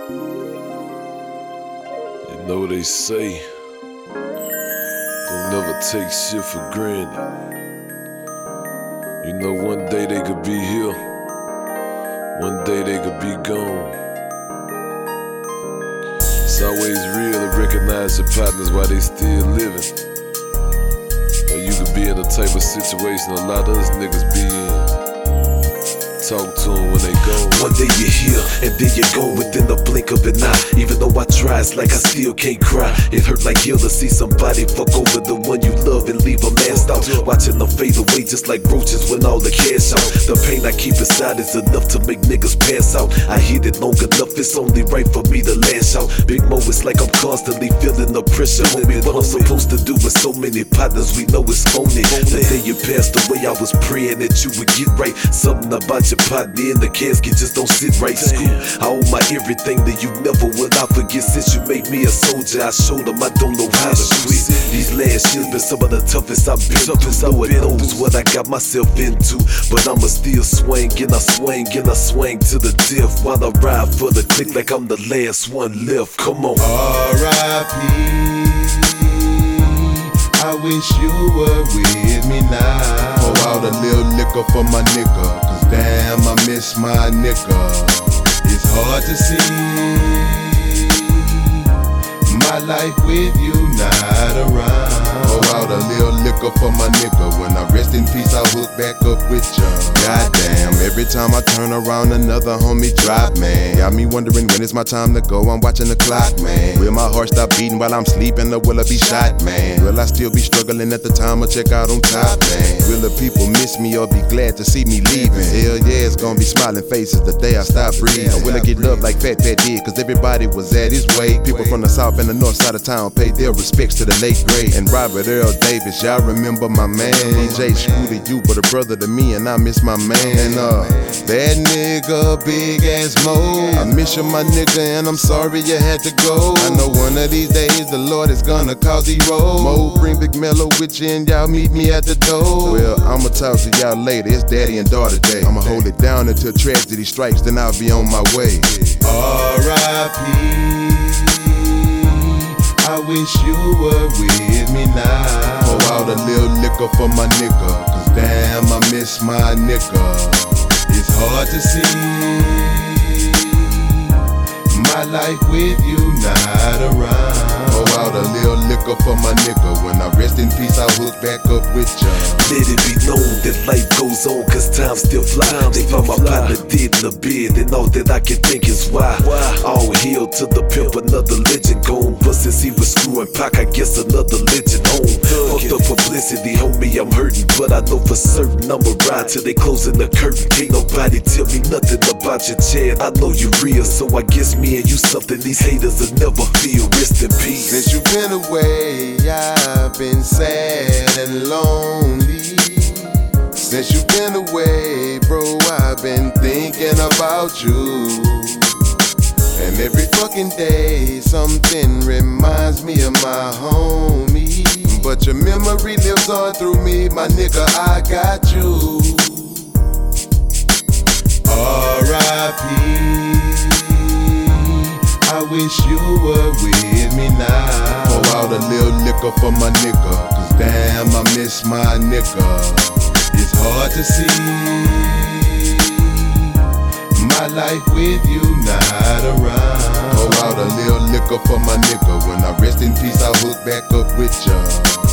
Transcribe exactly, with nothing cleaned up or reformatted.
You know what they say, don't never take shit for granted. You know one day they could be here, one day they could be gone. It's always real to recognize your partners while they still living. Or you could be in the type of situation a lot of us niggas be in. Talk to them when they go. One day you're here, and then you're gone within the blink of an eye. Even though I try, it's like I still can't cry. It hurt like hell to see somebody fuck over the one you love and leave a masked out. Watching them fade away just like roaches when all the cash out. The pain I keep inside is enough to make niggas pass out. I hid it long enough, it's only right for me to lash out. Big Mo, it's like I'm constantly feeling the pressure. Homie, what I'm supposed to do with so many partners, we know it's phony. The day you passed away, I was praying that you would get right. Something about your partner in the casket just don't sit right. School, I owe my everything to you, never will I forget. Since you made me a soldier, I showed them I don't know how to quit. These last years been some of the toughest I've been through. Lord knows what I got myself into, but I'ma still swing and I swing and I swing to the death while I ride for the click like I'm the last one left. Come on. R I P I wish you were with me now. Pour out a little liquor for my nigga, cause damn I miss my nigga. It's hard to see my life with you not around. Pour out a little liquor for my nigga. When I rest in peace, I'll hook back up with ya. Goddamn, every time I turn around, another homie drop, man. Got me wondering when it's my time to go. I'm watching the clock, man. Will my heart stop beating while I'm sleeping, or will I be shot, man? Will I still be struggling at the time I check out on top, man? Will the people miss me or be glad to see me leaving? Hell yeah, it's gonna be smiling faces the day I stop breathing. Will I get love like Fat Fat did, cause everybody was at his way. People from the south and the north side of town paid their respects to the late great. And Robert Earl Davis, y'all remember my man. D J Screw to you, but a brother to me, and I miss my man. Uh, that nigga, Big Ass Mo. I miss you, my nigga, and I'm sorry you had to go. I know one of these days the Lord is gonna cause he roll. Mo, bring Big Mellow with you, and y'all meet me at the door. Well, I'ma talk to y'all later. It's daddy and daughter day. I'ma hold it down until tragedy strikes, then I'll be on my way. R I P I wish you were with me now. Pour out a little liquor for my nigga, cause damn I miss my nigga. It's hard to see my life with you not around. Pour out a little liquor for my nigga. When I rest in peace, I'll hook back up with ya. Let it be known that life goes on, cause time still flies. They found my partner dead in the bed, and all that I can think is why. All hail to the pimp, another legend gone. But since he was screwing Pac, I guess another legend home. Fuck the publicity, homie, I'm hurting, but I know for certain I'ma ride till they closing the curtain. Can't nobody tell me nothing about your Chad. I know you real, so I guess me and you something these haters will never feel. Rest in peace. Since you've been away, I've been sad and lonely. Since you've been away, bro, I've been thinking about you. And every fucking day, something reminds me of my homie. But your memory lives on through me, my nigga, I got you. R I P I wish you were with me now. Pour out a little liquor for my nigga, cause damn I miss my nigga. It's hard to see my life with you not around. Pour out a little liquor for my nigga. When I rest in peace, I'll hook back up with ya.